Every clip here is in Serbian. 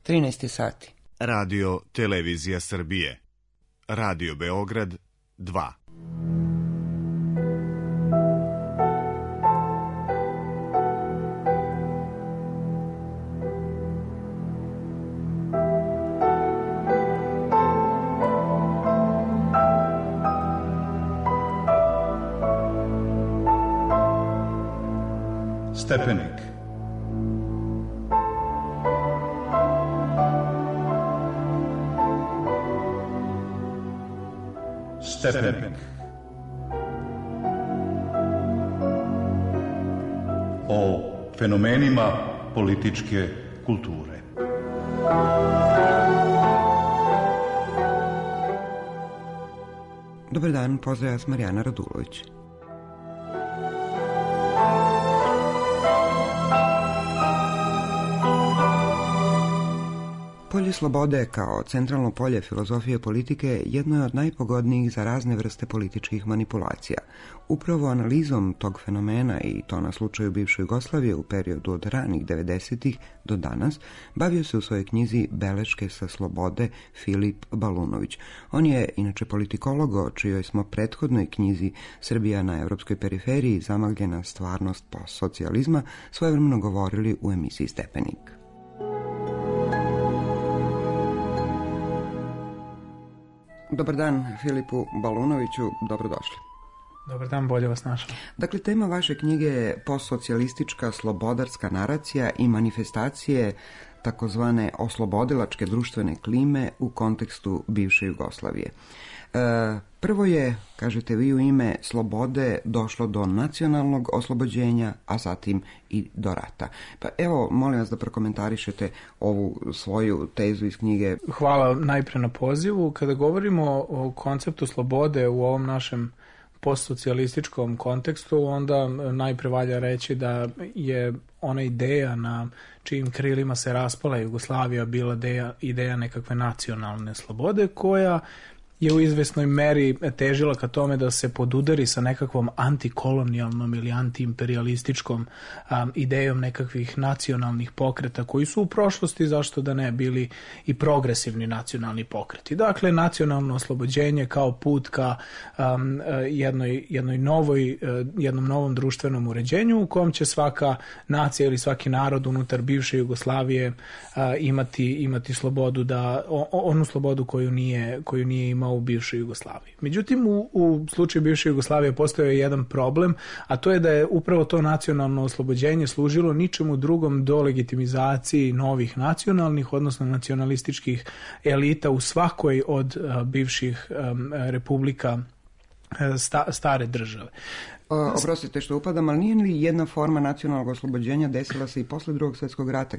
13 sati. Radio Televizija Srbije. Radio Beograd 2. Stepenik. Stepenik. O fenomenima političke kulture. Dobar dan, pozdrav, ja sam Marijana Radulović. Polje slobode kao centralno polje filozofije politike jedno je od najpogodnijih za razne vrste političkih manipulacija. Upravo analizom tog fenomena, i to na slučaju bivše Jugoslavije u periodu od ranih 90-ih do danas, bavio se u svojoj knjizi Beleške sa slobode Filip Balunović. On je inače politikolog, o čijoj smo prethodnoj knjizi Srbija na evropskoj periferiji, zamagljena stvarnost postsocijalizma, svojevremeno govorili u emisiji Stepenik. Dobar dan Filipu Balunoviću, dobrodošli. Dobar dan, bolje vas našao. Dakle, tema vaše knjige je postsocijalistička slobodarska naracija i manifestacije takozvane oslobodilačke društvene klime u kontekstu bivše Jugoslavije. Prvo je, kažete vi, u ime slobode došlo do nacionalnog oslobođenja, a zatim i do rata. Pa evo, molim vas da prokomentarišete ovu svoju tezu iz knjige. Hvala najpre na pozivu. Kada govorimo o konceptu slobode u ovom našem postsocijalističkom kontekstu, onda najpre valja reći da je ona ideja na čijim krilima se raspala Jugoslavija bila ideja nekakve nacionalne slobode, koja je u izvesnoj meri težila ka tome da se podudari sa nekakvom antikolonijalnom ili antiimperialističkom idejom nekakvih nacionalnih pokreta koji su u prošlosti, zašto da ne, bili i progresivni nacionalni pokreti. Dakle, nacionalno oslobođenje kao put ka jednom novom društvenom uređenju u kom će svaka nacija ili svaki narod unutar bivše Jugoslavije imati slobodu, onu slobodu koju nije imao u bivšoj Jugoslaviji. Međutim, u slučaju bivše Jugoslavije postoji jedan problem, a to je da je upravo to nacionalno oslobođenje služilo ničemu drugom do legitimizaciji novih nacionalnih, odnosno nacionalističkih elita u svakoj od bivših republika stare države. Oprostite što upadam, ali nije li jedna forma nacionalnog oslobođenja desila se i posle Drugog svjetskog rata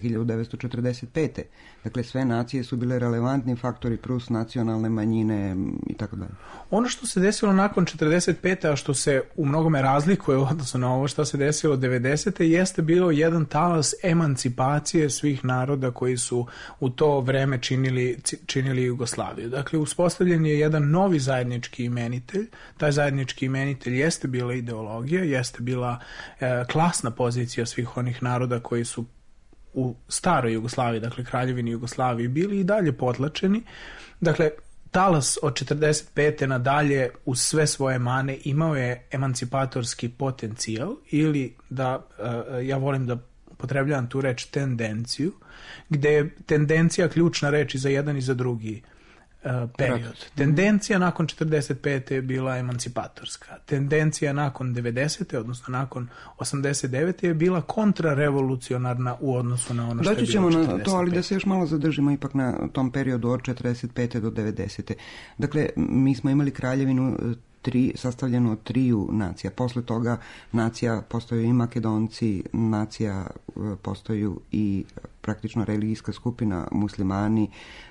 1945. Dakle, sve nacije su bile relevantni faktori plus nacionalne manjine i tako dalje. Ono što se desilo nakon 1945. a što se u mnogome razlikuje odnosno na ovo što se desilo 90. jeste bilo jedan talas emancipacije svih naroda koji su u to vreme činili Jugoslaviju. Dakle, uspostavljen je jedan novi zajednički imenitelj. Taj zajednički imenitelj jeste bila ideologija, jeste bila klasna pozicija svih onih naroda koji su u staroj Jugoslaviji, dakle Kraljevini Jugoslaviji, bili i dalje potlačeni. Dakle, talas od 45. nadalje uz sve svoje mane imao je emancipatorski potencijal, ili da, ja volim da upotrebljavam tu reč tendenciju, gde je tendencija ključna reč i za jedan i za drugi period. Tendencija nakon 45. je bila emancipatorska. Tendencija nakon 90. odnosno nakon 89. je bila kontrarevolucionarna u odnosu na ono što je bilo 45. Doći ćemo na to, ali da se još malo zadržimo ipak na tom periodu od 45. do 90. Dakle, mi smo imali kraljevinu sastavljeno od triju nacija. Posle toga nacija postaju i Makedonci, nacija postaju i praktično religijska skupina muslimani,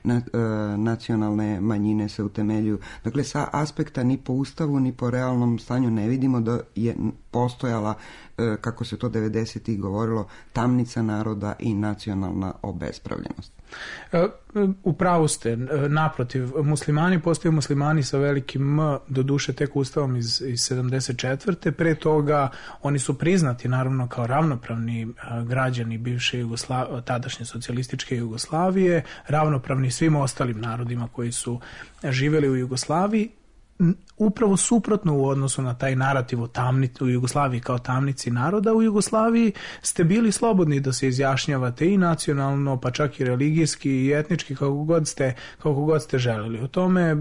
nacionalne manjine se utemeljuju. Dakle, sa aspekta ni po ustavu ni po realnom stanju ne vidimo da je postojala, kako se to 90-ih govorilo, tamnica naroda i nacionalna obespravljenost. U pravu ste, naprotiv, muslimani postaju muslimani sa velikim M, doduše tek ustavom iz 74. Pre toga oni su priznati naravno kao ravnopravni građani bivše tadašnje socijalističke Jugoslavije, ravnopravni svim ostalim narodima koji su živjeli u Jugoslaviji, upravo suprotno u odnosu na taj narativ u Jugoslaviji kao tamnici naroda. U Jugoslaviji ste bili slobodni da se izjašnjavate i nacionalno, pa čak i religijski i etnički, kako god ste želeli. O tome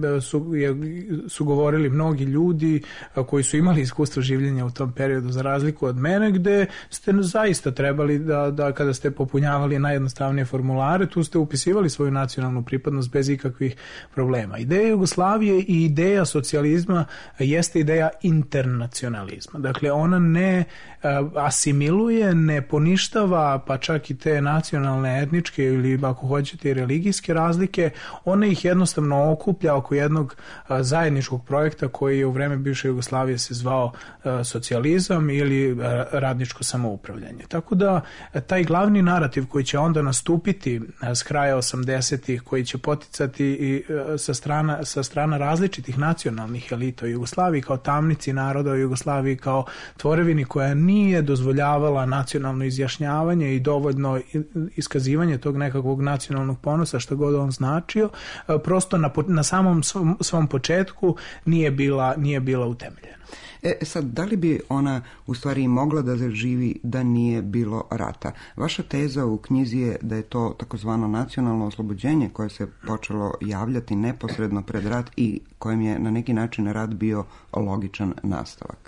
su govorili mnogi ljudi koji su imali iskustvo življenja u tom periodu, za razliku od mene, gde ste zaista trebali da kada ste popunjavali najjednostavnije formulare, tu ste upisivali svoju nacionalnu pripadnost bez ikakvih problema. Ideja Jugoslavije i ideja socijalizma jeste ideja internacionalizma. Dakle, ona ne asimiluje, ne poništava, pa čak i te nacionalne, etničke ili, ako hoćete, i religijske razlike, ona ih jednostavno okuplja oko jednog zajedničkog projekta koji je u vreme bivše Jugoslavije se zvao socijalizam ili radničko samoupravljanje. Tako da taj glavni narativ koji će onda nastupiti s kraja 80-ih, koji će poticati i sa strana različitih nacionalnih elita u Jugoslaviji kao tamnici naroda u Jugoslaviji, kao tvorevini koja nije dozvoljavala nacionalno izjašnjavanje i dovoljno iskazivanje tog nekakvog nacionalnog ponosa, što god on značio, prosto na samom svom početku nije bila utemeljena. Sad, da li bi ona u stvari mogla da zaživi da nije bilo rata? Vaša teza u knjizi je da je to takozvano nacionalno oslobođenje koje se počelo javljati neposredno pred rat i kojem je na neki način rat bio logičan nastavak.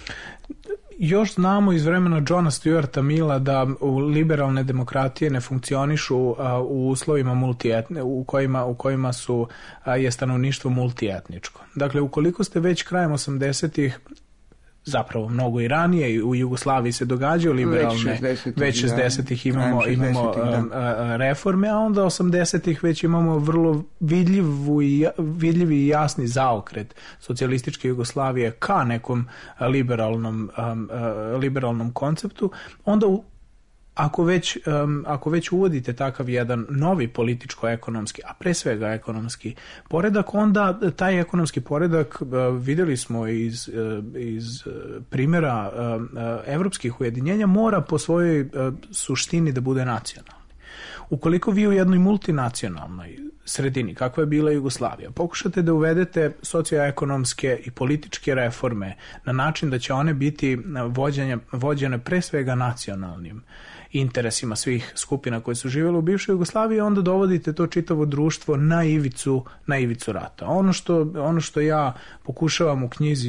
Još znamo iz vremena Johna Stuarta Milla da liberalne demokratije ne funkcionišu u uslovima u kojima je stanovništvo multietničko. Dakle, ukoliko ste već krajem 80-ih, zapravo mnogo i ranije, u Jugoslaviji se događaju liberalne, već 60-ih imamo reforme, a onda 80-ih već imamo vrlo vidljivi i jasni zaokret socijalističke Jugoslavije ka nekom liberalnom konceptu. Onda ako već uvodite takav jedan novi političko-ekonomski, a pre svega ekonomski poredak, onda taj ekonomski poredak vidjeli smo iz primjera evropskih ujedinjenja, mora po svojoj suštini da bude nacionalni. Ukoliko vi u jednoj multinacionalnoj sredini, kakva je bila Jugoslavija, pokušate da uvedete socioekonomske i političke reforme na način da će one biti vođene pre svega nacionalnim interesima svih skupina koje su živjeli u bivšoj Jugoslaviji, onda dovodite to čitavo društvo na ivicu rata. Ono što ja pokušavam u knjizi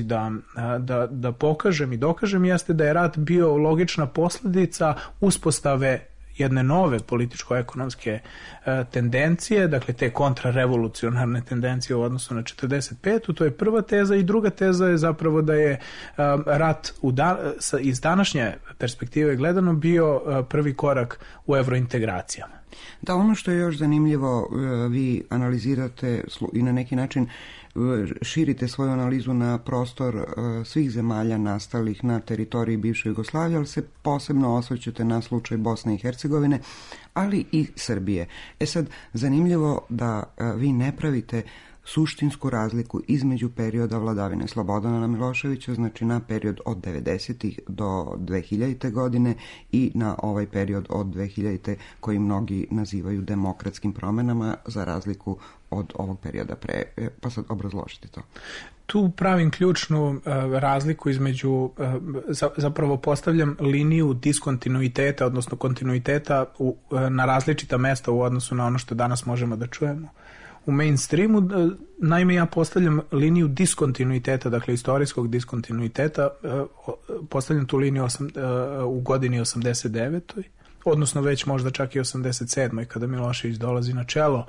da pokažem i dokažem jeste da je rat bio logična posljedica uspostave jedne nove političko-ekonomske tendencije, dakle te kontrarevolucionarne tendencije u odnosu na 45. To je prva teza, i druga teza je zapravo da je rat iz današnje perspektive gledano bio prvi korak u evrointegracijama. Da, ono što je još zanimljivo, vi analizirate i na neki način širite svoju analizu na prostor svih zemalja nastalih na teritoriji bivše Jugoslavije, ali se posebno osvrćete na slučaj Bosne i Hercegovine, ali i Srbije. Sad, zanimljivo da vi ne pravite suštinsku razliku između perioda vladavine Slobodana Miloševića, znači na period od 90. do 2000. godine i na ovaj period od 2000. koji mnogi nazivaju demokratskim promjenama, za razliku od ovog perioda pre. Pa sad obrazložite to. Tu pravim ključnu razliku između, zapravo postavljam liniju diskontinuiteta, odnosno kontinuiteta na različita mesta u odnosu na ono što danas možemo da čujemo. U mainstreamu, naime, ja postavljam liniju diskontinuiteta, dakle istorijskog diskontinuiteta, postavljam tu liniju u godini 89. odnosno već možda čak i 87. kada Milošević dolazi na čelo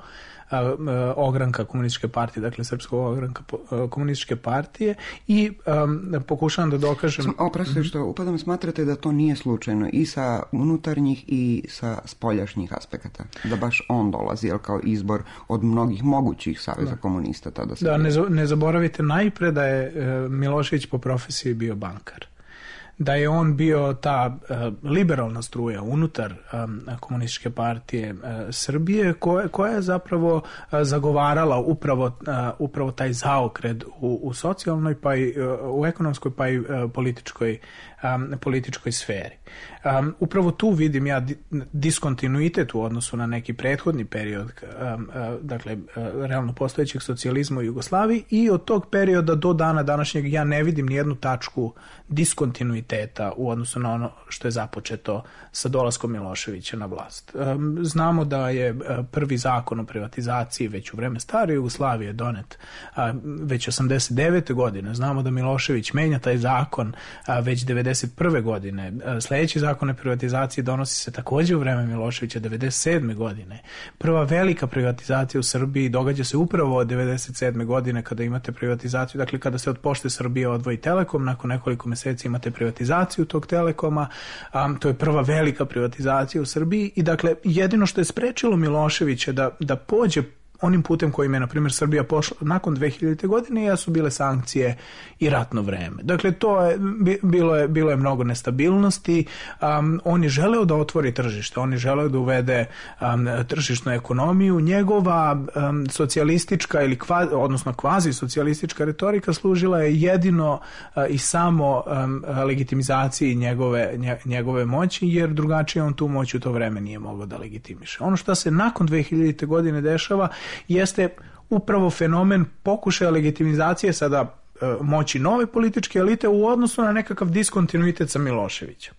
ogranka komunističke partije, dakle srpskog ogranka komunističke partije, i pokušavam da dokažem... Oprostite što upadam, smatrate da to nije slučajno i sa unutarnjih i sa spoljašnjih aspekata, da baš on dolazi, jel, kao izbor od mnogih mogućih saveza komunista tada se... Da, ne zaboravite najpre da je Milošević po profesiji bio bankar. da je on bio ta liberalna struja unutar Komunističke partije Srbije koja je zapravo zagovarala upravo taj zaokret u socijalnoj, pa i u ekonomskoj, pa i političkoj sferi. Upravo tu vidim ja diskontinuitet u odnosu na neki prethodni period, dakle, realno postojećeg socijalizma u Jugoslaviji, i od tog perioda do dana današnjeg ja ne vidim nijednu tačku diskontinuiteta u odnosu na ono što je započeto sa dolaskom Miloševića na vlast. Znamo da je prvi zakon o privatizaciji već u vreme stare Jugoslavije donet već 89. godine. Znamo da Milošević menja taj zakon već 91. godine. Sljedeći zakon o privatizaciji donosi se također u vreme Miloševića 97. godine. Prva velika privatizacija u Srbiji događa se upravo od 97. godine kada imate privatizaciju, dakle kada se od Pošte Srbije odvoji Telekom, nakon nekoliko mjeseci imate privatizaciju tog Telekoma, to je prva velika privatizacija u Srbiji i dakle jedino što je sprečilo Miloševića da pođe onim putem kojim je, na primjer, Srbija pošla nakon 2000. godine, jesu bile sankcije i ratno vreme. Dakle, to je, bilo je mnogo nestabilnosti. On je želeo da otvori tržište, on je želeo da uvede tržišnu ekonomiju. Njegova socijalistička ili odnosno kvazi socijalistička retorika služila je jedino i samo legitimizaciji njegove moći, jer drugačije on tu moć u to vreme nije mogao da legitimiše. Ono što se nakon 2000. godine dešava jeste upravo fenomen pokušaja legitimizacije sada moći nove političke elite u odnosu na nekakav diskontinuitet sa Miloševićem.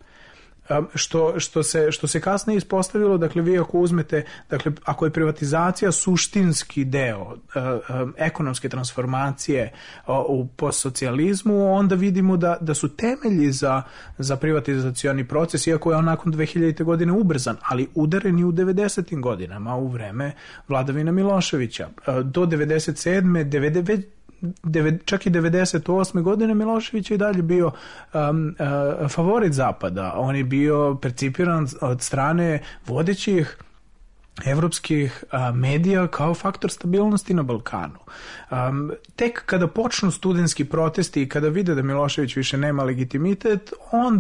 Što se kasnije ispostavilo, dakle vi ako uzmete, dakle ako je privatizacija suštinski deo ekonomske transformacije u postsocijalizmu, onda vidimo da su temelji za privatizacioni proces, iako je on nakon 2000. godine ubrzan, ali udaren i u 90. godinama u vreme vladavine Miloševića. Do 97. čak i 98. godine Milošević je i dalje bio favorit Zapada. On je bio percipiran od strane vodećih evropskih medija kao faktor stabilnosti na Balkanu. Tek kada počnu studentski protesti i kada vide da Milošević više nema legitimitet,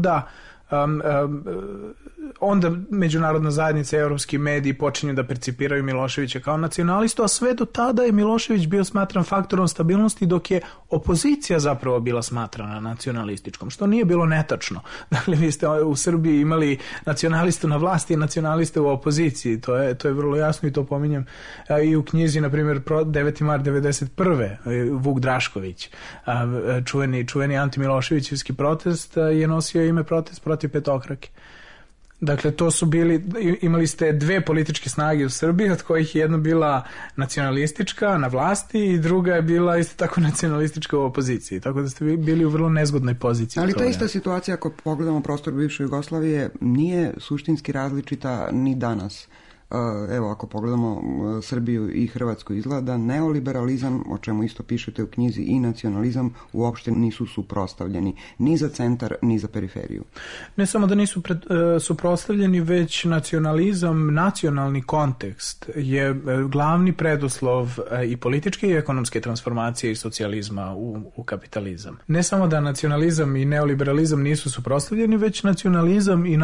onda međunarodna zajednica i evropski mediji počinju da percipiraju Miloševića kao nacionalistu, a sve do tada je Milošević bio smatran faktorom stabilnosti, dok je opozicija zapravo bila smatrana nacionalističkom, što nije bilo netačno. Dakle, vi ste u Srbiji imali nacionalistu na vlasti i nacionaliste u opoziciji, to je vrlo jasno i to pominjem i u knjizi, na primjer, 9. mart 91. Vuk Drašković, čuveni antimiloševićevski protest, je nosio ime protest protiv petokrake. Dakle, to su imali ste dve političke snage u Srbiji, od kojih je jedna bila nacionalistička na vlasti i druga je bila isto tako nacionalistička u opoziciji, tako da ste bili u vrlo nezgodnoj poziciji. Ali ta ista situacija, ako pogledamo prostor bivše Jugoslavije, nije suštinski različita ni danas. Evo, ako pogledamo Srbiju i Hrvatsku, izgleda neoliberalizam, o čemu isto pišete u knjizi, i nacionalizam uopšte nisu suprotstavljeni ni za centar, ni za periferiju. Ne samo da nisu suprotstavljeni, već nacionalizam, nacionalni kontekst je glavni preduslov i političke i ekonomske transformacije i socijalizma u kapitalizam. Ne samo da nacionalizam i neoliberalizam nisu suprotstavljeni, već nacionalizam i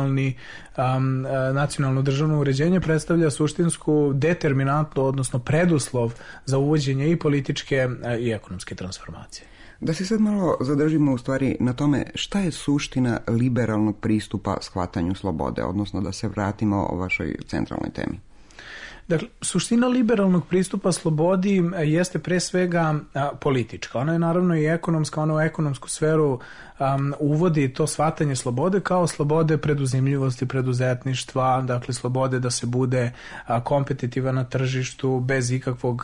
nacionalno državno uređenje predstavlja suštinsku determinantnu, odnosno preduslov za uvođenje i političke i ekonomske transformacije. Da se sad malo zadržimo u stvari na tome šta je suština liberalnog pristupa shvatanju slobode, odnosno da se vratimo o vašoj centralnoj temi. Dakle, suština liberalnog pristupa slobodi jeste pre svega politička. Ona je naravno i ekonomska, ona u ekonomsku sferu uvodi to shvatanje slobode kao slobode preduzimljivosti, preduzetništva, dakle slobode da se bude kompetitivan na tržištu bez ikakvog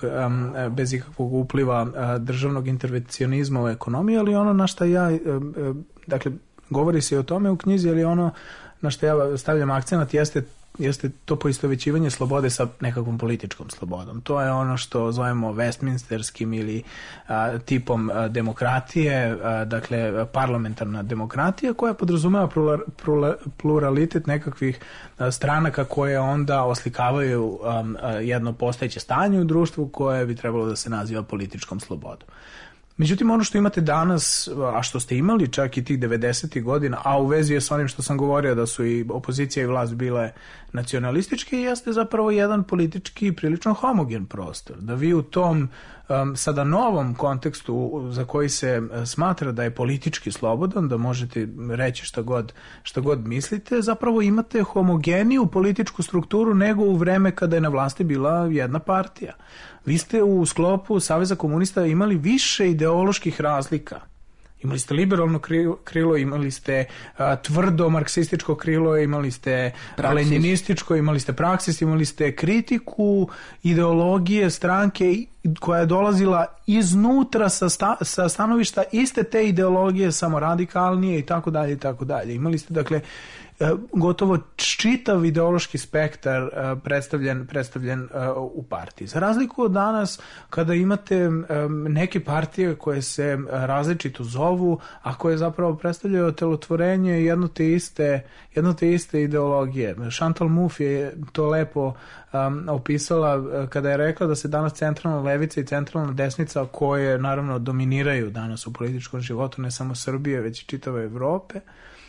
upliva državnog intervencionizma u ekonomiji, ali ono na što dakle, govori se o tome u knjizi, ali ono na što ja stavljam akcenat jeste to poistovećivanje slobode sa nekakvom političkom slobodom. To je ono što zovemo Westminsterskim ili tipom demokratije, dakle parlamentarna demokratija koja podrazumeva pluralitet nekakvih stranaka koje onda oslikavaju jedno postojeće stanje u društvu koje bi trebalo da se naziva političkom slobodom. Međutim, ono što imate danas, a što ste imali čak i tih 90. godina, a u vezi je s onim što sam govorio da su i opozicija i vlast bile nacionalističke, jeste zapravo jedan politički prilično homogen prostor. Da vi u tom sada novom kontekstu za koji se smatra da je politički slobodan, da možete reći šta god mislite, zapravo imate homogeniju političku strukturu nego u vreme kada je na vlasti bila jedna partija. Vi ste u sklopu Saveza komunista imali više ideoloških razlika. Imali ste liberalno krilo, imali ste tvrdo marksističko krilo, imali ste leninističko, imali ste praksis, imali ste kritiku ideologije stranke koja je dolazila iznutra sa stanovišta iste te ideologije, samo radikalnije i tako dalje i tako dalje. Imali ste, dakle, gotovo čitav ideološki spektar predstavljen u partiji. Za razliku od danas, kada imate neke partije koje se različito zovu, a koje zapravo predstavljaju otelotvorenje jedno te iste ideologije. Chantal Mouffe je to lepo opisala kada je rekla da se danas centralna levica i centralna desnica, koje naravno dominiraju danas u političkom životu ne samo Srbije, već i čitave Evrope,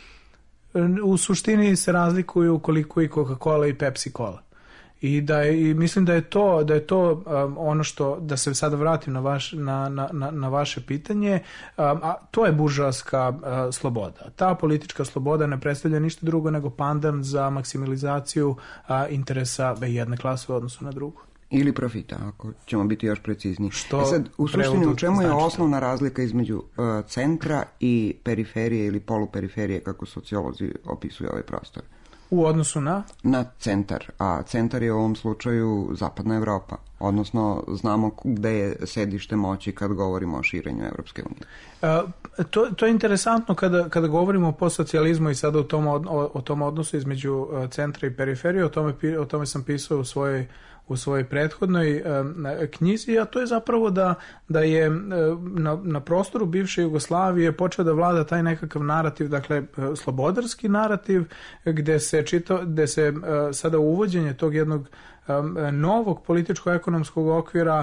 u suštini se razlikuju koliko i Coca-Cola i Pepsi-Cola. I mislim da je to ono što, da se sada vratim na vaše pitanje, a to je buržoaska sloboda. Ta politička sloboda ne predstavlja ništa drugo nego pandan za maksimalizaciju interesa jedne klase u odnosu na drugu. Ili profita, ako ćemo biti još precizniji. Sad, u suštini, u čemu je osnovna razlika između centra i periferije ili poluperiferije, kako sociolozi opisuju ovaj prostor? U odnosu na centar, a centar je u ovom slučaju Zapadna Evropa, odnosno znamo gde je sedište moći kad govorimo o širenju Evropske unije. To je interesantno kada govorimo o postsocijalizmu i sada o tom odnosu između centra i periferije, o tome sam pisao u svojoj prethodnoj knjizi, a to je zapravo da je na prostoru bivše Jugoslavije počeo da vlada taj nekakav narativ, dakle slobodarski narativ, gde se sada uvođenje tog jednog novog političko-ekonomskog okvira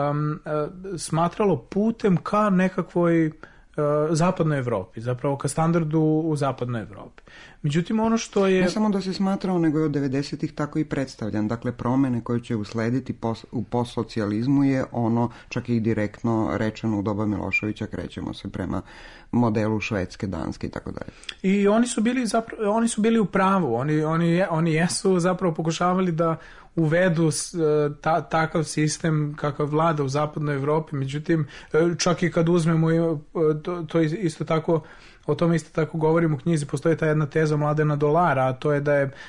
smatralo putem ka nekakvoj zapadnoj Evropi, zapravo ka standardu u zapadnoj Evropi. Međutim, ono što je... Ne samo da se smatrao, nego je od 90-ih tako i predstavljan. Dakle, promene koje će uslediti u postsocijalizmu je ono, čak i direktno rečeno u doba Miloševića, krećemo se prema modelu Švedske, Danske i tako dalje. I oni su bili u pravu. Oni jesu zapravo pokušavali da uvedu takav sistem kakav vlada u zapadnoj Evropi. Međutim, čak i kad uzmemo to isto tako, o tome isto tako govorim u knjizi, postoji ta jedna teza Mladena Dolara, a to je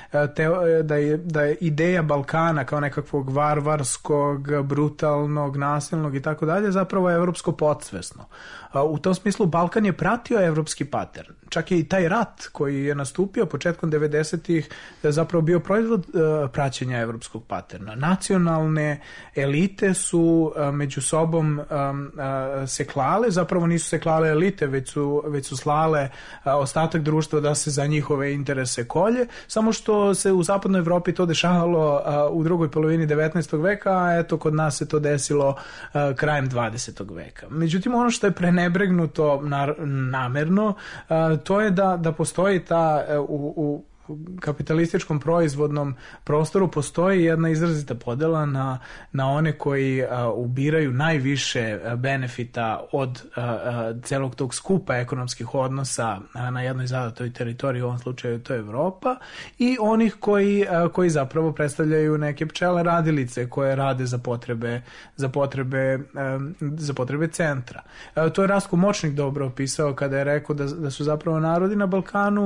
da je ideja Balkana kao nekakvog varvarskog, brutalnog, nasilnog i tako dalje zapravo je evropsko podsvesno. U tom smislu Balkan je pratio evropski patern. Čak i taj rat koji je nastupio početkom 90-ih zapravo bio proizvod praćenja evropskog paterna. Nacionalne elite su među sobom se klale, zapravo nisu se klale elite, već su slale ostatak društva da se za njihove interese kolje, samo što se u zapadnoj Evropi to dešavalo u drugoj polovini 19. veka, a eto kod nas se to desilo krajem 20. veka. Međutim, ono što je prenebregnuto namerno, to je da postoji ta u kapitalističkom proizvodnom prostoru postoji jedna izrazita podela na one koji ubiraju najviše benefita od celog tog skupa ekonomskih odnosa na jednoj zadatoj teritoriji, u ovom slučaju to je Evropa, i onih koji zapravo predstavljaju neke pčele radilice koje rade za potrebe centra. To je Ratko Močnik dobro opisao kada je rekao da su zapravo narodi na Balkanu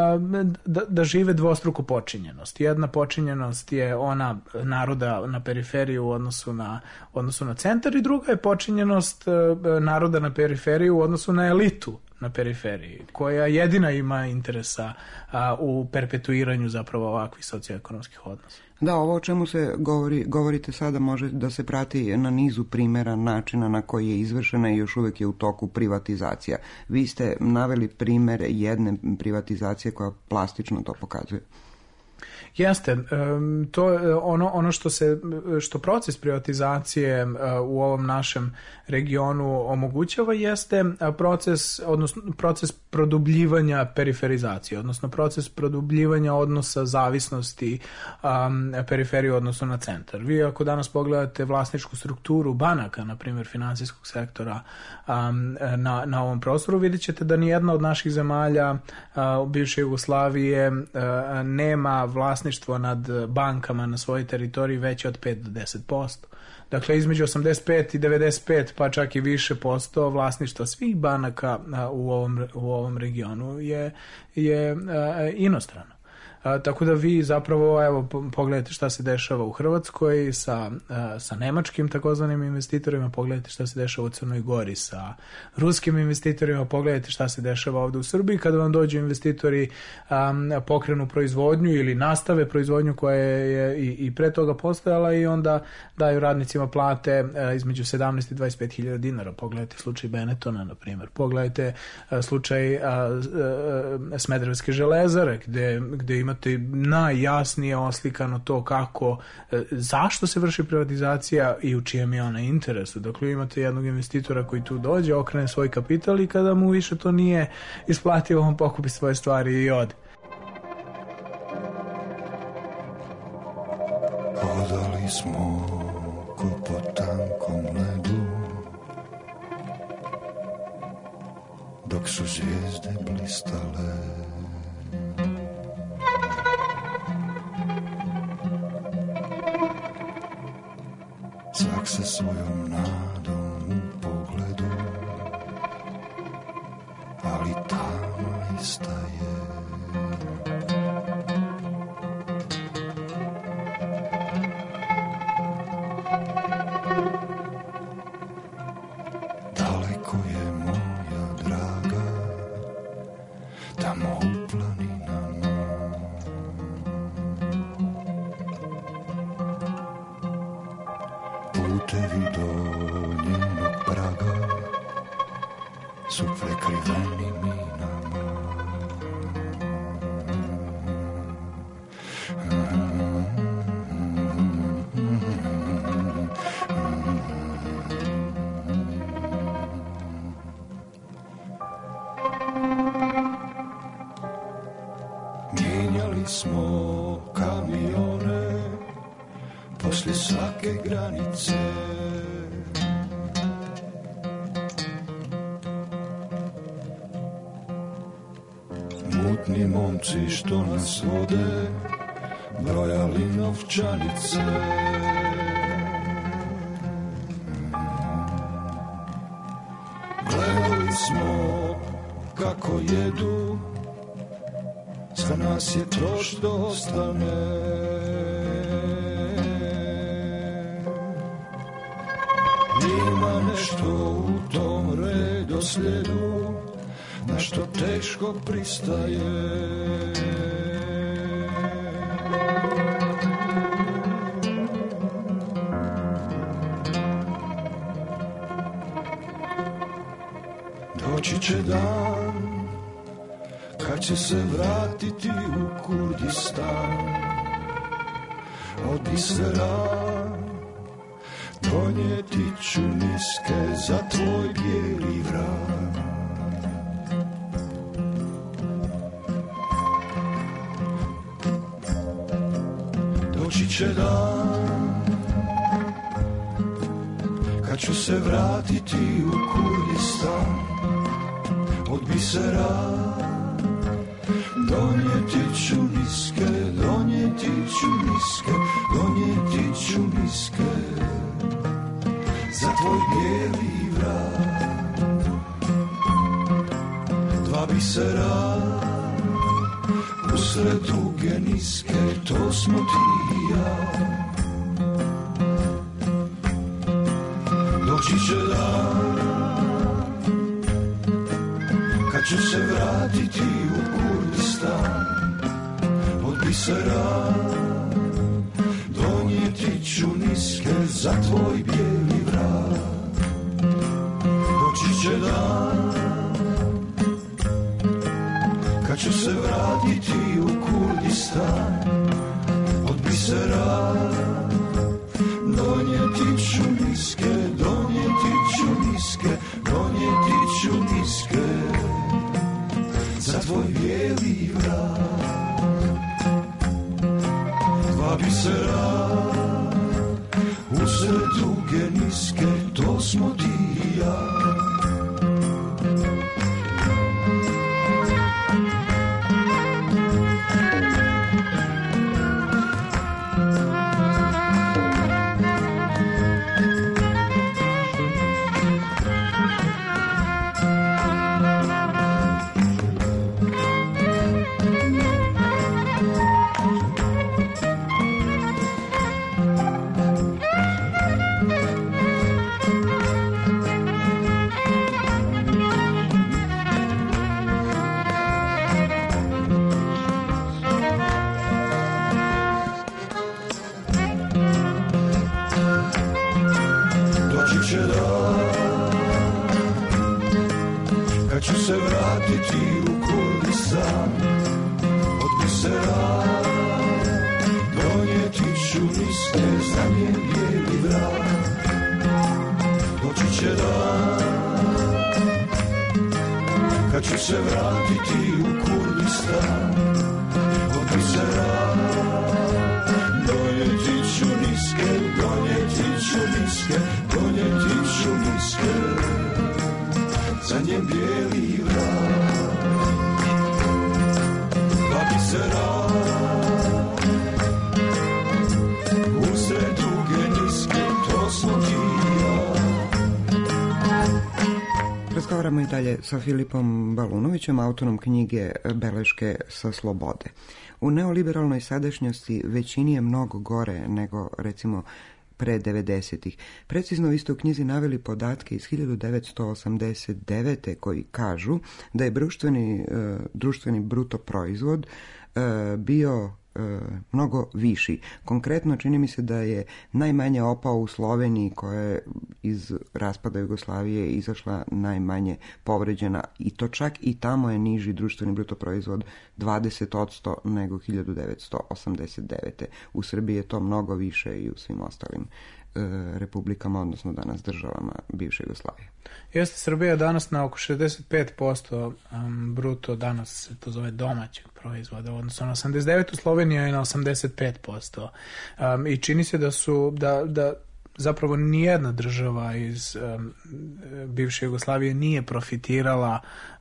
da žive dvostruku počinjenost. Jedna počinjenost je ona naroda na periferiji u odnosu na centar i druga je počinjenost naroda na periferiji u odnosu na elitu na periferiji, koja jedina ima interesa u perpetuiranju zapravo ovakvih socioekonomskih odnosa. Da, ovo o čemu se govorite sada može da se prati na nizu primjera načina na koji je izvršena i još uvijek je u toku privatizacija. Vi ste naveli primjer jedne privatizacije koja plastično to pokazuje. Jeste, to ono što proces privatizacije u ovom našem regionu omogućava jeste proces produbljivanja periferizacije, odnosno proces produbljivanja odnosa zavisnosti periferije u odnosu na centar. Vi ako danas pogledate vlasničku strukturu banaka, na primjer finansijskog sektora na ovom prostoru, vidjet ćete da nijedna od naših zemalja u bivše Jugoslavije nema vlasništvo nad bankama na svojoj teritoriji veće od 5 do 10%. Dakle, između 85 i 95, pa čak i više posto vlasništva svih banaka u ovom regionu je inostrano. Tako da vi zapravo, evo, pogledajte šta se dešava u Hrvatskoj sa nemačkim takozvanim investitorima, pogledajte šta se dešava u Crnoj Gori sa ruskim investitorima, pogledajte šta se dešava ovde u Srbiji. Kada vam dođu investitori, pokrenu proizvodnju ili nastave proizvodnju koja je i pre toga postojala i onda daju radnicima plate između 17 i 25 hiljada dinara. Pogledajte slučaj Benettona, na primjer. Pogledajte slučaj Smederevske železare, gde imate najjasnije oslikano to zašto se vrši privatizacija i u čijem je ona interesu. Dakle, imate jednog investitora koji tu dođe, okrene svoj kapital i kada mu više to nije isplativo, on pokupi svoje stvari i ode. Hodali smo ko po tankom ledu, dok su zvijezde blistale. Svak se svojom nadom u pogledu, ali tama ista je. Daleko je moja draga, tamo u planinama. Putevi do njenog praga su prekriveni minama. Mijenjali smo kamione poslije svake granice. Mutni momci što nas vode brojali novčanice. Gledali smo kako jedu, za nas je to što ostane. Ima nešto u tom redoslijedu na što teško pristaje. Doći će dan kad će se vratiti u Kurdistan, od Bisera donijeti ću niske za tvoj bijeli vrat. Doći će dan kad ću se vratiti u Kurdistan, od Bisera donijeti ću niske, donijeti ću niske, donijeti ću niske za tvoj bijeli vrat. Dva bisera usred duge niske, to smo ti i ja. Doći će dan kad ću se vratiti u Kurdistan, od bisera donijeti ću niske za tvoj bijeli vrat. Doći će dan kad ću se vratiti u Kurdistan, donijeti ću miske, donijeti ću miske, donijeti ću miske za tvoj bijeli vrat. Dva bisera usred duge niske, to smo ti i ja. Razgovaramo i dalje sa Filipom Balunovićem, autorom knjige Beleške sa slobode. U neoliberalnoj sadašnjosti većini je mnogo gore nego, recimo, pre 90-ih. Precizno vi ste u knjizi naveli podatke iz 1989. koji kažu da je društveni bruto proizvod bio mnogo viši. Konkretno čini mi se da je najmanje opao u Sloveniji, koja je iz raspada Jugoslavije izašla najmanje povređena, i to čak i tamo je niži društveni bruto proizvod 20% nego 1989. U Srbiji je to mnogo više i u svim ostalim republikama, odnosno danas državama bivše Jugoslavije. Jeste, Srbija je danas na oko 65% bruto, danas se to zove domaćeg proizvoda, odnosno na 89%, Slovenija je na 85%. I čini se da zapravo nijedna država iz bivše Jugoslavije nije profitirala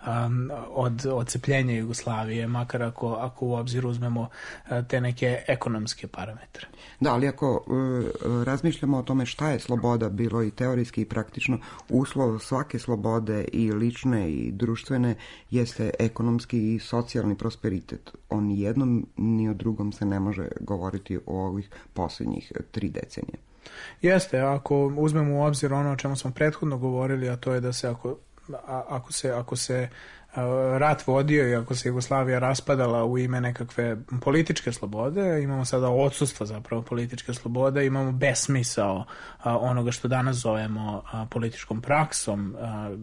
od odcepljenja Jugoslavije, makar ako u obzir uzmemo te neke ekonomske parametre. Da, ali ako razmišljamo o tome šta je sloboda, bilo i teorijski i praktično, uslov svake slobode, i lične i društvene, jeste ekonomski i socijalni prosperitet. O nijednom ni o drugom se ne može govoriti o ovih posljednjih 3 decenije. Jeste, ako uzmemo u obzir ono o čemu smo prethodno govorili, a to je da se ako se rat vodio i ako se Jugoslavija raspadala u ime nekakve političke slobode, imamo sada odsustvo zapravo političke slobode, imamo besmisao onoga što danas zovemo političkom praksom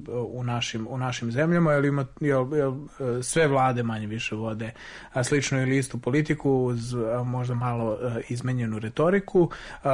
u našim zemljama, jer sve vlade manje više vode sličnu ili istu politiku uz možda malo izmenjenu retoriku.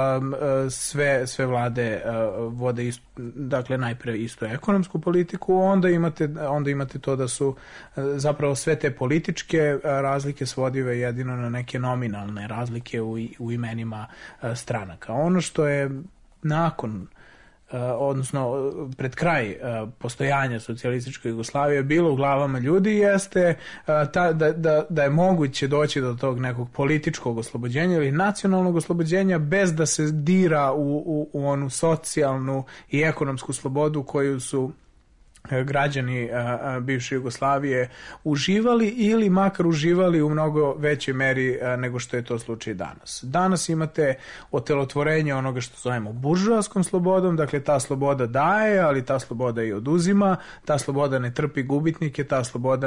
Sve vlade vode dakle najprije istu ekonomsku politiku, onda imate to da su zapravo sve te političke razlike svodive jedino na neke nominalne razlike u imenima stranaka. Ono što je nakon, odnosno pred kraj postojanja socijalističke Jugoslavije bilo u glavama ljudi jeste da je moguće doći do tog nekog političkog oslobođenja ili nacionalnog oslobođenja bez da se dira u onu socijalnu i ekonomsku slobodu koju su građani bivše Jugoslavije uživali ili makar uživali u mnogo većoj meri nego što je to slučaj danas. Danas imate otelotvorenje onoga što zovemo buržoaskom slobodom, dakle ta sloboda daje, ali ta sloboda i oduzima, ta sloboda ne trpi gubitnike, ta sloboda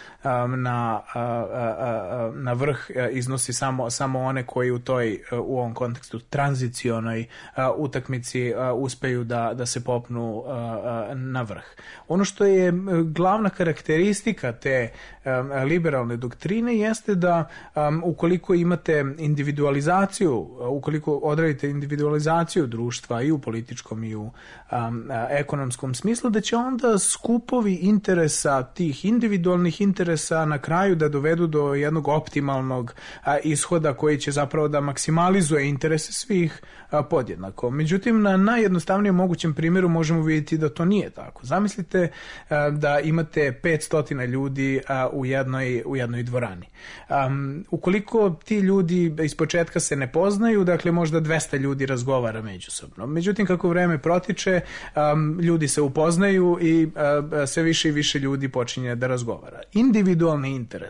na vrh iznosi samo one koji u ovom kontekstu tranzicionoj utakmici uspeju da se popnu na vrh. Ono što je glavna karakteristika te liberalne doktrine jeste da ukoliko imate individualizaciju, ukoliko odradite individualizaciju društva i u političkom i u ekonomskom smislu, da će onda skupovi interesa, tih individualnih interesa na kraju da dovedu do jednog optimalnog ishoda koji će zapravo da maksimalizuje interese svih podjednako. Međutim, na najjednostavnijem mogućem primjeru možemo vidjeti da to nije tako. Zamislite da imate 500 ljudi u jednoj dvorani. Ukoliko ti ljudi iz početka se ne poznaju, dakle možda 200 ljudi razgovara međusobno. Međutim, kako vreme protiče, ljudi se upoznaju i sve više i više ljudi počinje da razgovara. Individualni interes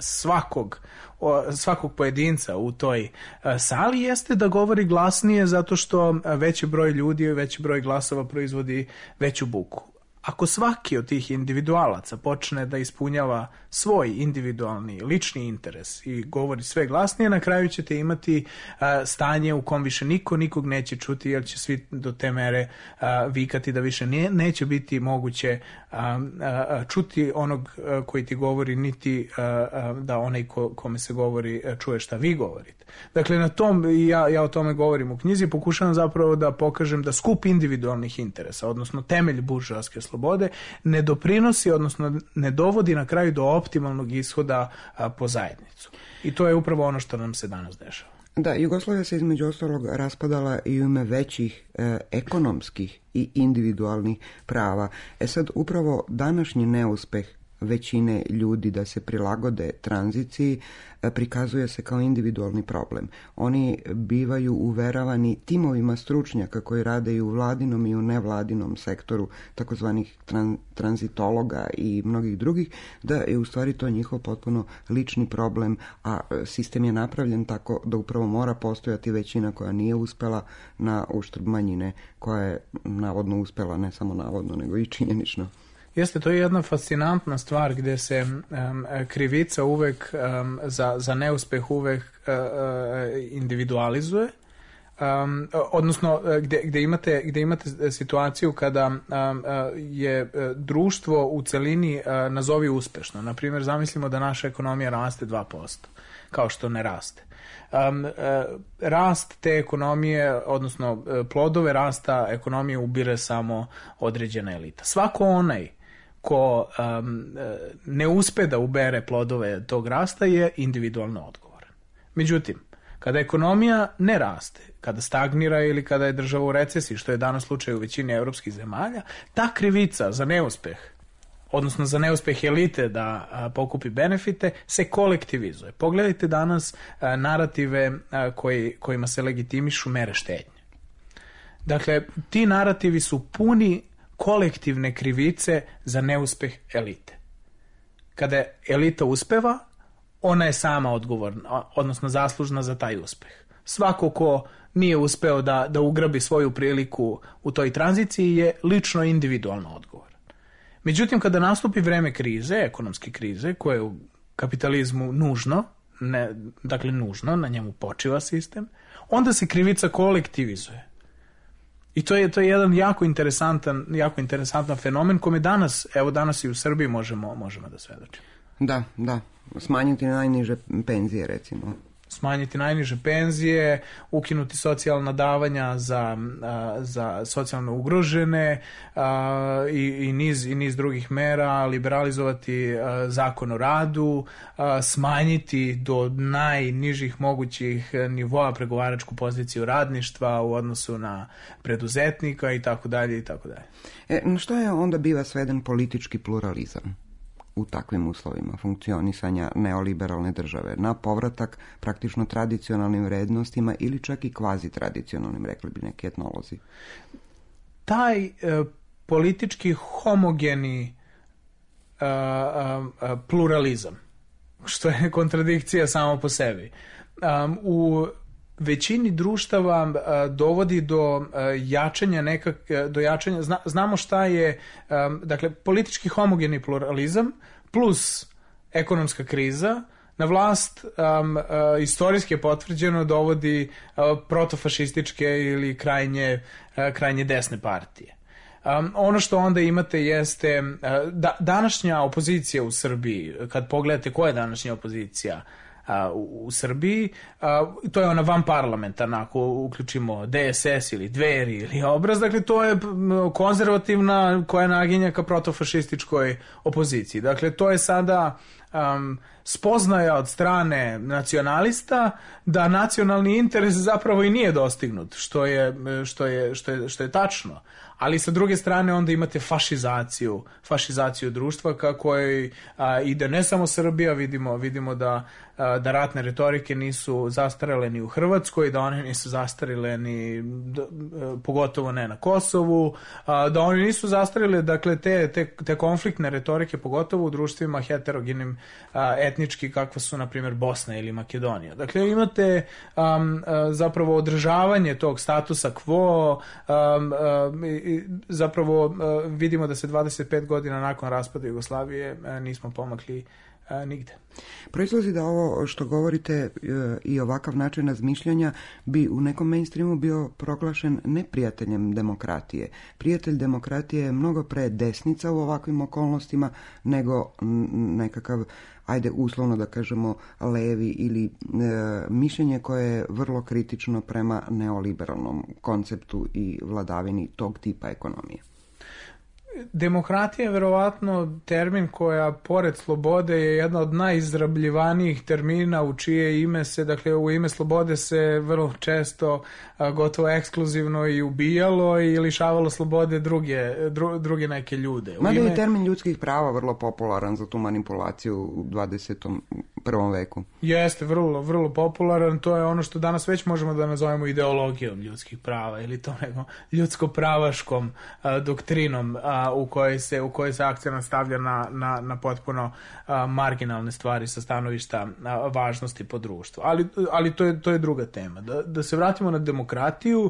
svakog pojedinca u toj sali jeste da govori glasnije zato što veći broj ljudi i veći broj glasova proizvodi veću buku. Ako svaki od tih individualaca počne da ispunjava svoj individualni, lični interes i govori sve glasnije, na kraju ćete imati stanje u kom više nikog neće čuti, jer će svi do te mere vikati da više neće biti moguće čuti onog koji ti govori, niti da onaj kome se govori čuje šta vi govorite. Dakle, na tom, ja o tome govorim u knjizi, pokušavam zapravo da pokažem da skup individualnih interesa, odnosno temelj buržoaske slobode, ne doprinosi, odnosno ne dovodi na kraju do optimalnog ishoda po zajednicu. I to je upravo ono što nam se danas dešava. Da, Jugoslavija se između ostalog raspadala i u ime većih ekonomskih i individualnih prava. Sad, upravo današnji neuspeh većine ljudi da se prilagode tranziciji prikazuje se kao individualni problem. Oni bivaju uveravani timovima stručnjaka koji rade i u vladinom i u nevladinom sektoru, takozvanih tranzitologa i mnogih drugih, da je u stvari to njihov potpuno lični problem, a sistem je napravljen tako da upravo mora postojati većina koja nije uspela na uštrb manjine koja je navodno uspela, ne samo navodno, nego i činjenično. Jeste, to je jedna fascinantna stvar gdje se krivica uvek za neuspeh uvek individualizuje, odnosno gdje imate situaciju kada je društvo u celini nazovi uspešno. Na primjer, zamislimo da naša ekonomija raste 2%, kao što ne raste. Rast te ekonomije, odnosno plodove rasta ekonomije ubire samo određena elita. Svako onaj ko ne uspe da ubere plodove tog rasta je individualno odgovoran. Međutim, kada ekonomija ne raste, kada stagnira ili kada je država u recesiji, što je danas slučaj u većini evropskih zemalja, ta krivica za neuspeh, odnosno za neuspeh elite da pokupi benefite, se kolektivizuje. Pogledajte danas narative kojima se legitimišu mere štednje. Dakle, ti narativi su puni kolektivne krivice za neuspeh elite. Kada elita uspeva, ona je sama odgovorna, odnosno zaslužna za taj uspeh. Svako ko nije uspeo da ugrabi svoju priliku u toj tranziciji je lično individualno odgovoran. Međutim, kada nastupi vreme krize, ekonomske krize, koje je u kapitalizmu nužno, nužno, na njemu počiva sistem, onda se krivica kolektivizuje. I to je jedan jako interesantan fenomen kome danas i u Srbiji možemo da svedočimo. Da. Smanjiti najniže penzije, recimo. Smanjiti najniže penzije, ukinuti socijalna davanja za socijalno ugrožene i niz drugih mera, liberalizovati zakon o radu, smanjiti do najnižih mogućih nivoa pregovaračku poziciju radništva u odnosu na preduzetnika i tako dalje. Na što je onda biva sveden politički pluralizam u takvim uslovima funkcionisanja neoliberalne države? Na povratak praktično tradicionalnim vrednostima ili čak i kvazi-tradicionalnim, rekli bi neki etnolozi? Taj politički homogeni pluralizam, što je kontradikcija samo po sebi, u većini društava dovodi do jačanja znamo šta je, dakle, politički homogeni pluralizam plus ekonomska kriza na vlast istorijski je potvrđeno dovodi protofašističke ili krajnje desne partije. Ono što onda imate jeste današnja opozicija u Srbiji, kad pogledate koja je današnja opozicija u Srbiji, to je ona vanparlamentarna, ako uključimo DSS ili Dveri ili Obraz, dakle to je konzervativna koja naginja ka protofašističkoj opoziciji. Dakle, to je sada spoznaja od strane nacionalista da nacionalni interes zapravo i nije dostignut, što je tačno. Ali sa druge strane onda imate fašizaciju društva ka kojoj ide ne samo Srbija, vidimo da ratne retorike nisu zastarele ni u Hrvatskoj, da one nisu zastarele ni pogotovo ne na Kosovu, da one nisu zastarele, dakle te konfliktne retorike pogotovo u društvima heterogenim etnički kakva su na primjer Bosna ili Makedonija. Dakle imate zapravo održavanje tog statusa quo, zapravo vidimo da se 25 godina nakon raspada Jugoslavije nismo pomakli nigde. Proizlazi da ovo što govorite i ovakav način razmišljanja bi u nekom mainstreamu bio proglašen neprijateljem demokratije. Prijatelj demokratije je mnogo pre desnica u ovakvim okolnostima nego nekakav, ajde uslovno da kažemo, levi ili mišljenje koje je vrlo kritično prema neoliberalnom konceptu i vladavini tog tipa ekonomije. Demokratija je verovatno termin koja, pored slobode, je jedna od najizrabljivanijih termina u čije ime se, dakle u ime slobode se vrlo često gotovo ekskluzivno i ubijalo i lišavalo slobode druge neke ljude. Mada je termin ljudskih prava vrlo popularan za tu manipulaciju u 21. veku. Jeste, vrlo, vrlo popularan. To je ono što danas već možemo da nazovemo ideologijom ljudskih prava ili to nego ljudsko-pravaškom doktrinom u kojoj se akcent stavlja na potpuno marginalne stvari sa stanovišta važnosti po društvu. Ali to je druga tema. Da se vratimo na demokratiju,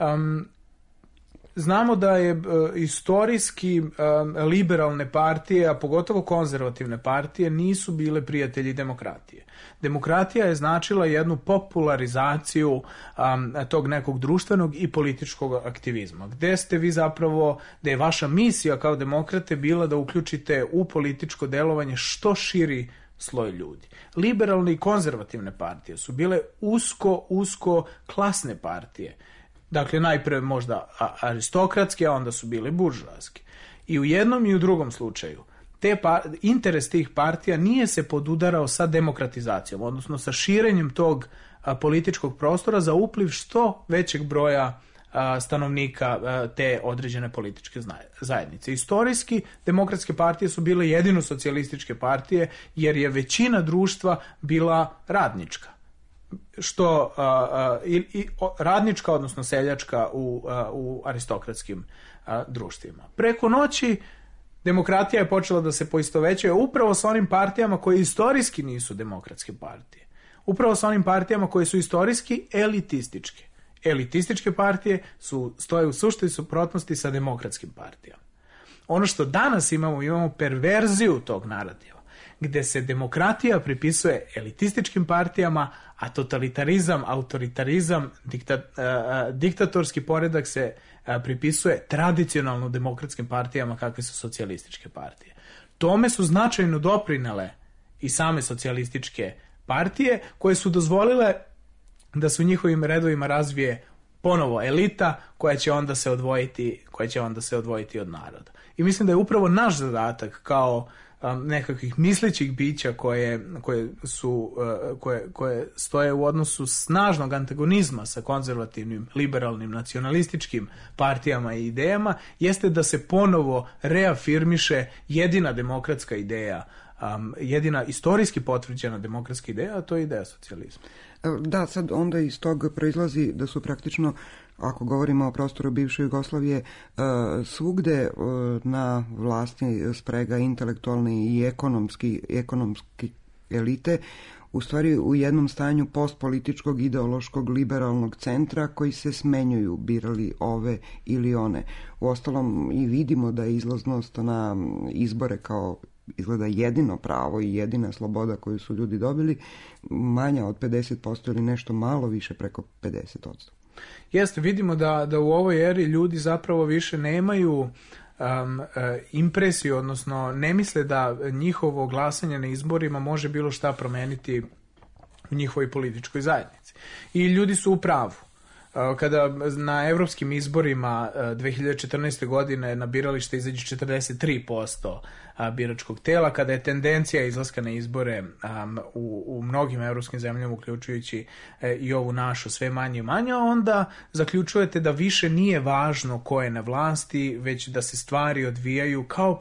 znamo da je istorijski liberalne partije, a pogotovo konzervativne partije, nisu bile prijatelji demokratije. Demokratija je značila jednu popularizaciju tog nekog društvenog i političkog aktivizma. Gde ste vi zapravo, da je vaša misija kao demokrate bila da uključite u političko delovanje što širi sloj ljudi. Liberalne i konzervativne partije su bile usko klasne partije. Dakle, najpre možda aristokratske, a onda su bile buržoaske. I u jednom i u drugom slučaju interes tih partija nije se podudarao sa demokratizacijom, odnosno sa širenjem tog političkog prostora za upliv što većeg broja stanovnika te određene političke zajednice. Istorijski, demokratske partije su bile jedino socijalističke partije, jer je većina društva bila radnička. Što radnička, odnosno seljačka u aristokratskim društvima. Preko noći demokratija je počela da se poistovećuje upravo sa onim partijama koje istorijski nisu demokratske partije. Upravo sa onim partijama koje su istorijski elitističke. Elitističke partije stoje u suštoj suprotnosti sa demokratskim partijama. Ono što danas imamo perverziju tog narativa, gde se demokratija pripisuje elitističkim partijama, a totalitarizam, autoritarizam, diktatorski poredak se pripisuje tradicionalno demokratskim partijama kakve su socijalističke partije. Tome su značajno doprinele i same socijalističke partije koje su dozvolile da se u njihovim redovima razvije ponovo elita koja će onda se odvojiti od naroda. I mislim da je upravo naš zadatak kao nekakvih mislećih bića koje stoje u odnosu snažnog antagonizma sa konzervativnim, liberalnim, nacionalističkim partijama i idejama, jeste da se ponovo reafirmiše jedina demokratska ideja, jedina istorijski potvrđena demokratska ideja, a to je ideja socijalizma. Da, sad onda iz toga proizlazi da su praktično, ako govorimo o prostoru bivše Jugoslavije, svugde na vlasti sprega intelektualne i ekonomski elite, u stvari u jednom stanju postpolitičkog, ideološkog, liberalnog centra koji se smenjuju, birali ove ili one. Uostalom i vidimo da je izlaznost na izbore kao izgleda jedino pravo i jedina sloboda koju su ljudi dobili manja od 50% ili nešto malo više preko 50%. Jeste, vidimo da u ovoj eri ljudi zapravo više nemaju impresiju, odnosno ne misle da njihovo glasanje na izborima može bilo šta promeniti u njihovoj političkoj zajednici. I ljudi su u pravu. Kada na evropskim izborima 2014. godine na biralište izađe 43% biračkog tela, kada je tendencija izlaska na izbore u mnogim evropskim zemljama, uključujući i ovu našu, sve manje i manje, onda zaključujete da više nije važno ko je na vlasti, već da se stvari odvijaju kao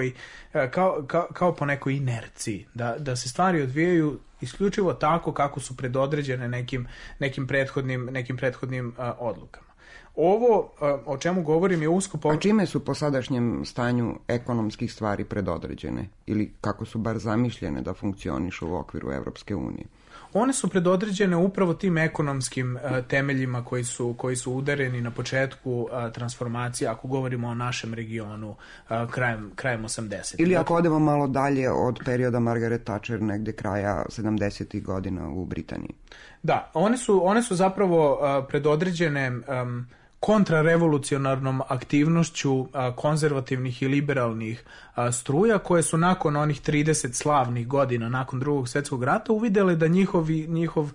po nekoj inerciji, da se stvari odvijaju isključivo tako kako su predodređene nekim prethodnim odlukama. Ovo o čemu govorim je usko A čime su po sadašnjem stanju ekonomskih stvari predodređene ili kako su bar zamišljene da funkcionišu u okviru Evropske unije? One su predodređene upravo tim ekonomskim temeljima koji su udareni na početku transformacije, ako govorimo o našem regionu krajem 80. Ili ako odemo malo dalje od perioda Margaret Thatcher, negde kraja 70. godina u Britaniji. Da, one su zapravo predodređene kontrarevolucionarnom aktivnošću konzervativnih i liberalnih struja koje su nakon onih 30 slavnih godina nakon Drugog svjetskog rata uvidjeli da njihov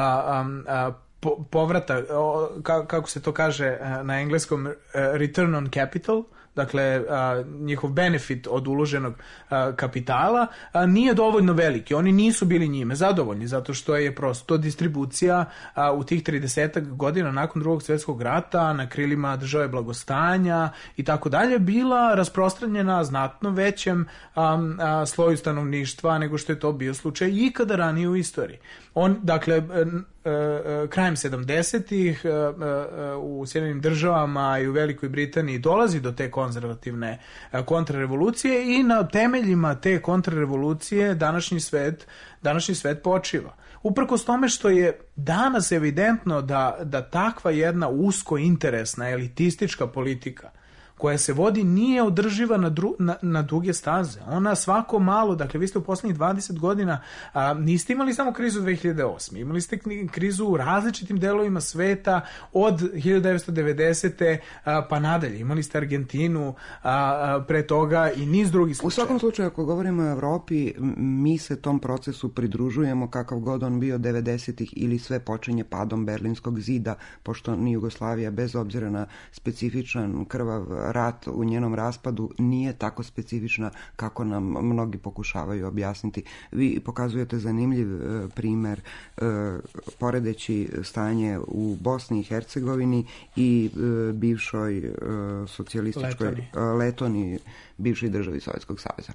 povratak, kako se to kaže na engleskom, return on capital, dakle njihov benefit od uloženog kapitala nije dovoljno veliki. Oni nisu bili njime zadovoljni zato što je prosto distribucija u tih 30 godina nakon Drugog svjetskog rata na krilima države blagostanja i tako dalje bila rasprostranjena znatno većem sloju stanovništva nego što je to bio slučaj ikada ranije u istoriji. Dakle, krajem 70-ih u Sjedinjenim državama i u Velikoj Britaniji dolazi do te konzervativne kontrarevolucije i na temeljima te kontrarevolucije današnji svet počiva. Uprkos tome što je danas evidentno da takva jedna usko interesna elitistička politika koja se vodi nije održiva na duge staze. Ona svako malo, dakle vi ste u poslednjih 20 godina niste imali samo krizu 2008. Imali ste krizu u različitim delovima sveta od 1990. Pa nadalje. Imali ste Argentinu pre toga i niz drugih slučaja. U svakom slučaju, ako govorimo o Evropi, mi se tom procesu pridružujemo kakav god on bio 90-ih ili sve počinje padom Berlinskog zida, pošto ni Jugoslavija, bez obzira na specifičan krvav rat u njenom raspadu, nije tako specifična kako nam mnogi pokušavaju objasniti. Vi pokazujete zanimljiv primer poredeći stanje u Bosni i Hercegovini i bivšoj socijalističkoj Letoniji, bivšoj državi Sovjetskog saveza.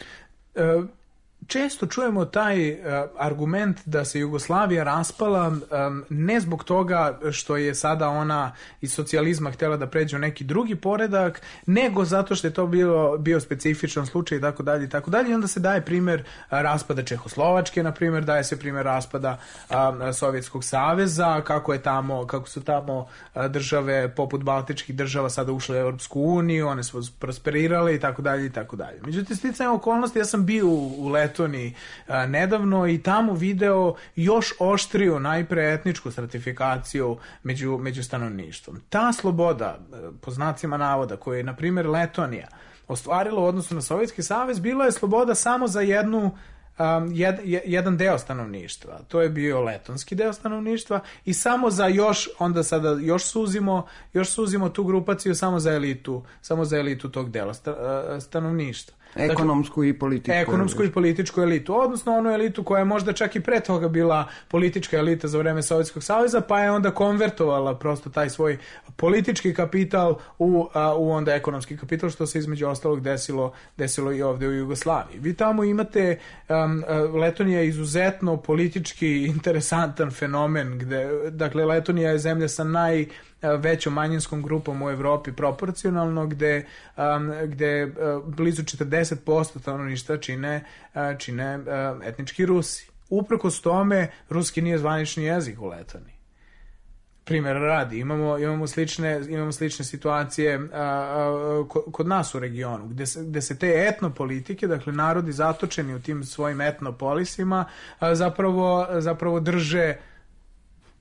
Često čujemo taj argument da se Jugoslavija raspala ne zbog toga što je sada ona iz socijalizma htjela da pređe u neki drugi poredak, nego zato što je to bio specifičan slučaj i tako dalje. I onda se daje primjer raspada Čehoslovačke, na primjer, daje se primjer raspada Sovjetskog saveza, kako su tamo države poput baltičkih država sada ušle u Europsku uniju, one su prosperirale i tako dalje. Međutim, sticajem okolnosti, ja sam bio u Letoniji nedavno i tamo video još oštriju najpre etničku stratifikaciju među stanovništvom. Ta sloboda, po znacima navoda, koju je, na primjer, Letonija ostvarila u odnosu na Sovjetski savez, bila je sloboda samo za jedan deo stanovništva. To je bio letonski deo stanovništva i samo za još suzimo tu grupaciju samo za elitu tog dela stanovništva. Ekonomsku i političku elitu, odnosno onu elitu koja je možda čak i pre toga bila politička elita za vreme Sovjetskog saveza, pa je onda konvertovala prosto taj svoj politički kapital u onda ekonomski kapital, što se između ostalog desilo i ovde u Jugoslaviji. Vi tamo imate, Letonija je izuzetno politički interesantan fenomen, dakle Letonija je zemlja sa većom manjinskom grupom u Evropi proporcionalno, gde blizu 40% stanovništva čine etnički Rusi. Uprkos tome, ruski nije zvanični jezik u Letoniji. Primjer radi, imamo slične situacije kod nas u regionu, gde se te etnopolitike, dakle narodi zatočeni u tim svojim etnopolisima, zapravo drže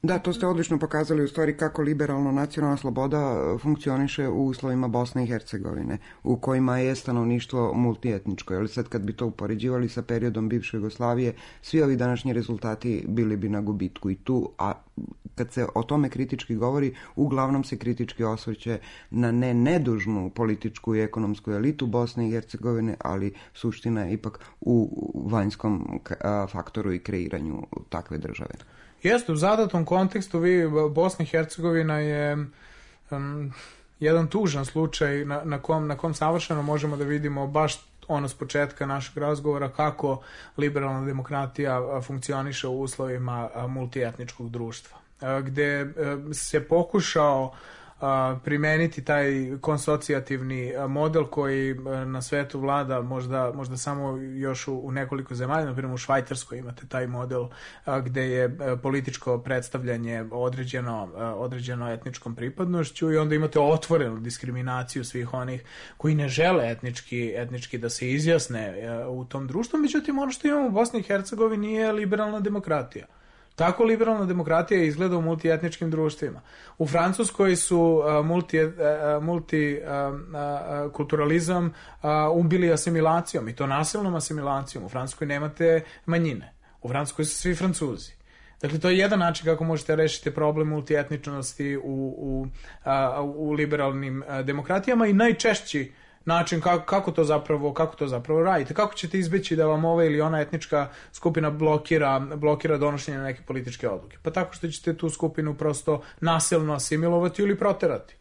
Da, to ste odlično pokazali u stvari kako liberalno nacionalna sloboda funkcioniše u uslovima Bosne i Hercegovine, u kojima je stanovništvo multietničko. Ali sad kad bi to upoređivali sa periodom bivše Jugoslavije, svi ovi današnji rezultati bili bi na gubitku i tu, a kad se o tome kritički govori, uglavnom se kritički osvrće na nedužnu političku i ekonomsku elitu Bosne i Hercegovine, ali suština je ipak u vanjskom faktoru i kreiranju takve države. Jeste, u zadatom kontekstu Bosna i Hercegovina je jedan tužan slučaj na kom savršeno možemo da vidimo baš ono s početka našeg razgovora kako liberalna demokratija funkcioniše u uslovima multietničkog društva, gde se pokušao primeniti taj konsocijativni model koji na svetu vlada možda samo još u nekoliko zemalja, na primjer u Švajcarskoj imate taj model gde je političko predstavljanje određeno etničkom pripadnošću i onda imate otvorenu diskriminaciju svih onih koji ne žele etnički da se izjasne u tom društvu. Međutim, ono što imamo u Bosni i Hercegovini je liberalna demokratija. Tako liberalna demokratija izgleda u multietničkim društvima. U Francuskoj su multikulturalizam ubili asimilacijom, i to nasilnom asimilacijom. U Francuskoj nemate manjine. U Francuskoj su svi Francuzi. Dakle, to je jedan način kako možete rešiti problem multietničnosti u liberalnim demokratijama i najčešći način kako to zapravo radite. Kako ćete izbeći da vam ova ili ona etnička skupina blokira donošenje neke političke odluke? Pa tako što ćete tu skupinu prosto nasilno asimilovati ili proterati.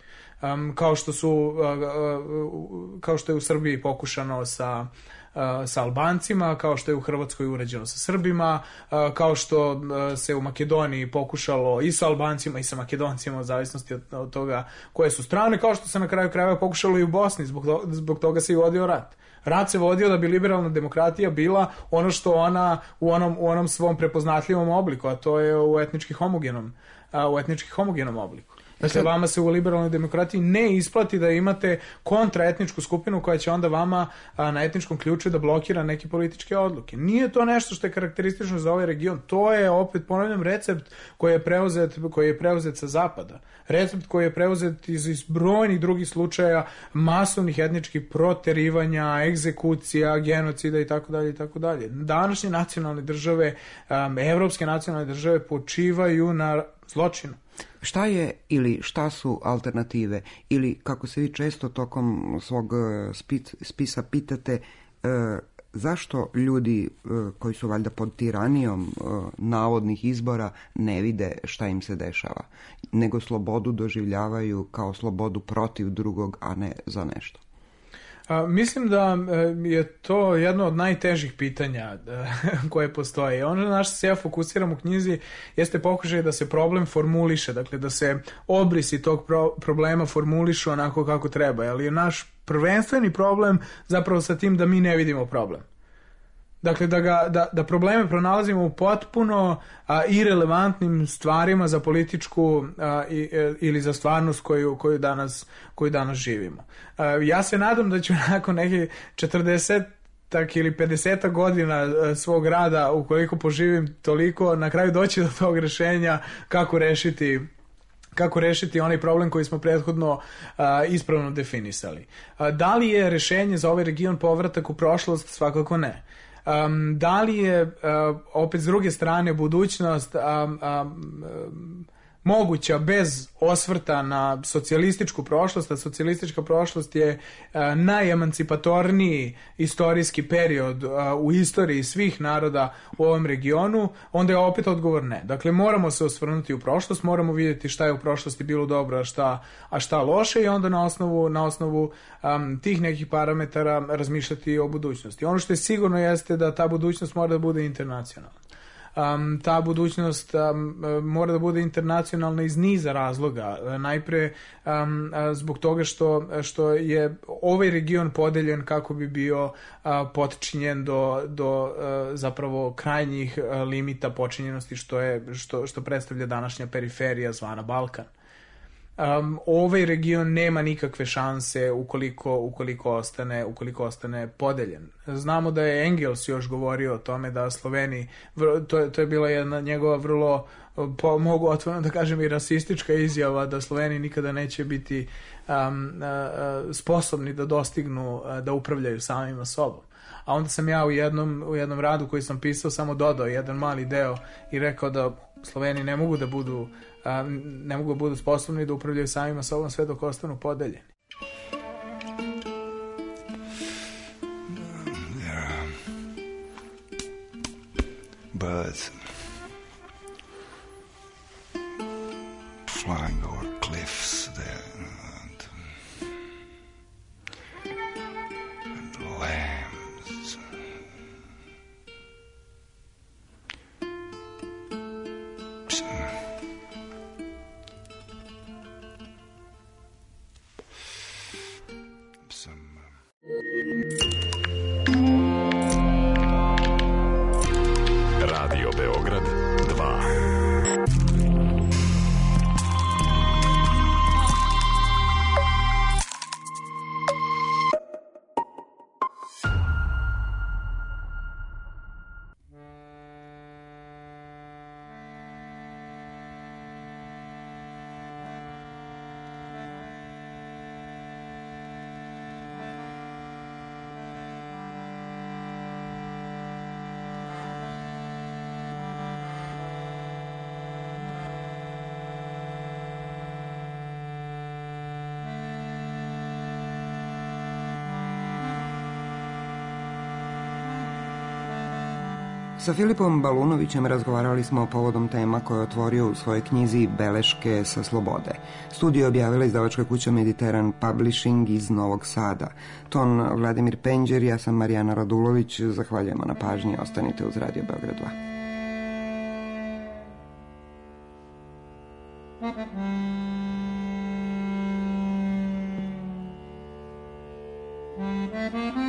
Kao što je u Srbiji pokušano sa Albancima, kao što je u Hrvatskoj urađeno sa Srbima, kao što se u Makedoniji pokušalo i sa Albancima i sa Makedoncima, u zavisnosti od toga koje su strane, kao što se na kraju krajeva pokušalo i u Bosni, zbog toga se i vodio rat. Rat se vodio da bi liberalna demokratija bila ono što ona u onom svom prepoznatljivom obliku, a to je u etnički homogenom obliku. Dakle, vama se u liberalnoj demokratiji ne isplati da imate kontraetničku skupinu koja će onda vama na etničkom ključu da blokira neke političke odluke. Nije to nešto što je karakteristično za ovaj region. To je, opet ponavljam, recept koji je preuzet sa zapada. Recept koji je preuzet iz brojnih drugih slučaja masovnih etničkih proterivanja, egzekucija, genocida itd. Današnje nacionalne države, evropske nacionalne države počivaju na zločinu. Šta je ili šta su alternative ili kako se vi često tokom svog spisa pitate zašto ljudi koji su valjda pod tiranijom navodnih izbora ne vide šta im se dešava, nego slobodu doživljavaju kao slobodu protiv drugog, a ne za nešto? Mislim da je to jedno od najtežih pitanja koje postoje. Ono na što se ja fokusiram u knjizi jeste pokušaj da se problem formuliše, dakle da se obrisi tog problema formulišu onako kako treba, ali je naš prvenstveni problem zapravo sa tim da mi ne vidimo problem. Dakle, da probleme pronalazimo u potpuno irelevantnim stvarima za političku ili za stvarnost koju danas živimo. Ja se nadam da ću nakon neke 40 ili 50 godina svog rada, ukoliko poživim toliko, na kraju doći do tog rešenja kako rešiti onaj problem koji smo prethodno ispravno definisali. Da li je rešenje za ovaj region povratak u prošlost? Svakako ne. Da li je, opet s druge strane, budućnost moguća bez osvrta na socijalističku prošlost, a socijalistička prošlost je najemancipatorniji istorijski period u istoriji svih naroda u ovom regionu, onda je opet odgovor ne. Dakle, moramo se osvrnuti u prošlost, moramo vidjeti šta je u prošlosti bilo dobro, a šta loše, i onda na osnovu tih nekih parametara razmišljati o budućnosti. Ono što je sigurno jeste da ta budućnost mora da bude internacionalna. Ta budućnost mora da bude internacionalna iz niza razloga. Najpre zbog toga što je ovaj region podeljen kako bi bio potčinjen do zapravo krajnjih limita počinjenosti što predstavlja današnja periferija zvana Balkan. ovaj region nema nikakve šanse ukoliko ostane podeljen. Znamo da je Engels još govorio o tome da Sloveni, to je bila jedna njegova vrlo, mogu otvoreno da kažem, i rasistička izjava, da Sloveni nikada neće biti sposobni da dostignu da upravljaju samima sobom. A onda sam ja u jednom radu koji sam pisao samo dodao jedan mali deo i rekao da Sloveni ne mogu da budu sposobni da upravljaju samima sobom sve dok ostanu podeljeni. Birds flying over cliffs there, and lambs. Radio Beograd 2. Sa Filipom Balunovićem razgovarali smo povodom tema koje je otvorio u svojoj knjizi Beleške sa slobode. Studiju je objavila izdavačka kuća Mediteran Publishing iz Novog Sada. Ton Vladimir Penđer, ja sam Marijana Radulović. Zahvaljujemo na pažnji. Ostanite uz Radio Beograd 2.